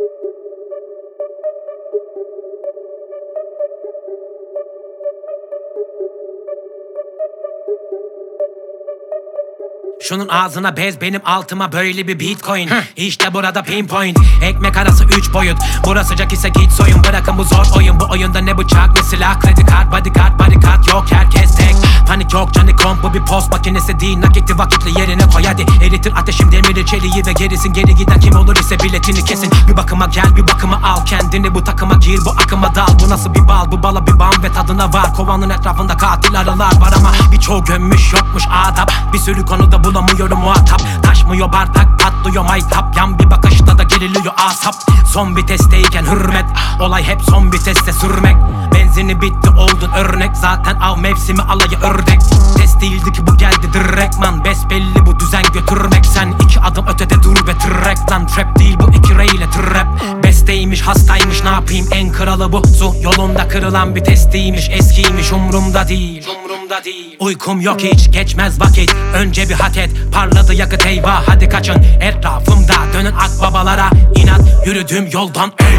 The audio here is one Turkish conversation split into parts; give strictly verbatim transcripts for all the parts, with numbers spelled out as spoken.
Şunun ağzına bez, benim altıma böyle bir bitcoin. Heh. İşte burada pinpoint, ekmek arası üç boyut. Burası sıcak ise git soyun, bırakın bu zor oyun. Bu oyunda ne bıçak ne silah, kredi kart, bodyguard, bodyguard yok, herkes tek. Panik yok, Canicom bu bir post makinesi değil. Nakiti vakitli yerine koy hadi. Eritir ateşim demiri çeliği ve gerisin geri giden kim olur ise biletini kesin. Bir bakıma gel, bir bakıma al kendini, bu takıma gir, bu akıma dal. Bu nasıl bir bal, bu bala bir bam ve tadına var. Kovanın etrafında katil arılar var ama birçoğu gömmüş, yokmuş adap. Bir sürü konuda bulamıyorum muhatap. Taşmıyor bardak, patlıyor maytap. Yan bir bakışta da geriliyor asap. Son vitesteyken hürmet, olay hep son viteste sürmek. Benzini bitti oldun örnek, zaten av mevsimi alayı ördek. Test değildi ki bu geldi direktman, besbelli bu düzen götürmek. Sen iki adım ötede dur ve trek lan, trap değil bu iki reyle trap. Besteymiş hastaymış ne yapayım, en kralı bu. Su yolunda kırılan bir testiymiş, eskiymiş umrumda değil, umrumda değil. Uykum yok hiç, geçmez vakit, önce bir hak et. Parladı yakıt eyvah hadi kaçın, etrafımda dönün akbabalara inat. Yürüdüğüm yoldan ey.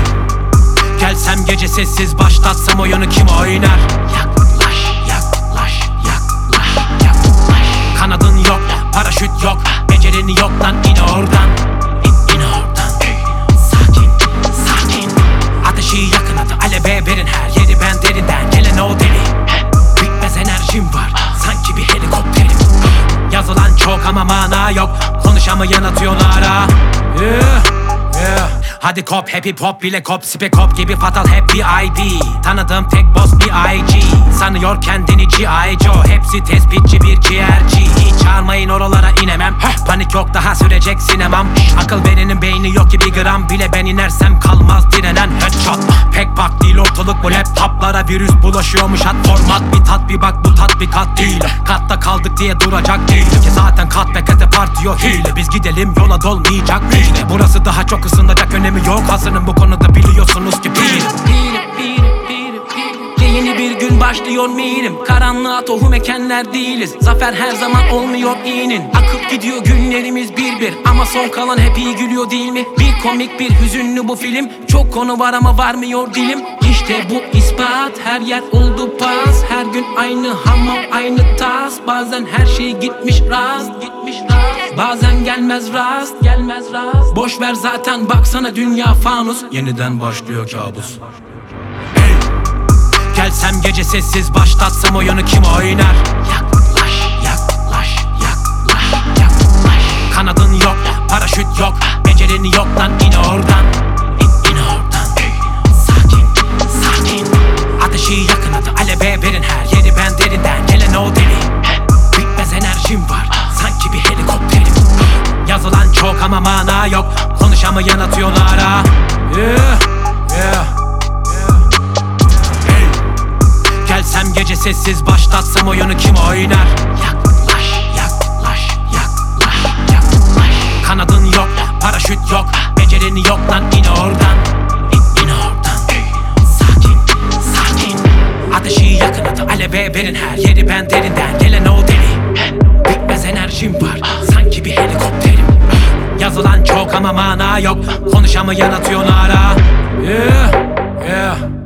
Gelsem gece sessiz başlatsam oyunu kim oynar? Yaklaş, yaklaş, yaklaş, yaklaş. Kanadın yok, paraşüt yok, becerin yok lan, in oradan, in, in oradan. Sakin, sakin. Ateşi yakın hadi, aleve verin her yeri ben derinden gelen o deli. Bitmez enerjim var, sanki bir helikopterim. Yazılan çok ama mana yok, konuşamayan atıyorlar ha. Yeah, yeah. Hadi kop, happy pop bile kop, spek hop gibi fatal hep bir I D. Tanıdığım tek boss bir I G, sanıyor kendini G I Joe. Hepsi tespitçi bir ciğerci, hiç çağırmayın oralara inemem. Heh. Panik yok daha sürecek sinemam. Akıl verenin beyni yok ki bir gram bile, ben inersem kalmaz direnen headshot. Pek bak değil ortalık, bu laptoplara virüs bulaşıyormuş hat format. Bir tat bir bak, bu tat bir kat değil. Katta kaldık diye duracak değil ki zaten kat be kate partiyor hile. Biz gidelim yola dolmayacak mıydı? Burası daha çok ısınacak, önemi yok, hazırım bu konuda biliyorsunuz ki pirim. Yeni bir gün başlıyor mirim, karanlığa tohum ekenler değiliz. Zafer her zaman olmuyor iyinin, akıp gidiyor günlerimiz bir bir. Ama son kalan hep iyi gülüyor değil mi? Bir komik bir hüzünlü bu film, çok konu var ama varmıyor dilim. İşte bu ispat, her yer oldu pas. Her gün aynı hamam aynı tas. Bazen her şey gitmiş rast, gitmiş rast. Bazen gelmez rast, gelmez rast. Boş ver zaten baksana dünya fanus, yeniden başlıyor kabus. Gelsem gece sessiz başlatsam oyunu kim oynar? Yaklaş, yaklaş, yaklaş, yaklaş. Kanadın yok, paraşüt yok, becerin yok lan, in oradan, in, in oradan. Sakin, sakin. Ateşi yakın hadi, aleve verin her yeri ben derinden gelen o deli. Bitmez enerjim var, sanki bir helikopterim. Yazılan çok ama mana yok, konuşamayan atıyorlar ha. Yeah, yeah. Gelsem gece sessiz başlatsam oyunu kim oynar? Yaklaş, yaklaş, yaklaş, yaklaş. Kanadın yok, paraşüt yok, becerin yok lan, in oradan, in, in oradan. Sakin, sakin. Ateşi yakın hadi, aleve verin her yeri ben derinden gelen o deli. Bitmez enerjim var, sanki bir helikopterim. Yazılan çok ama mana yok, konuşamayan atıyorlar ha. Yeah, yeah.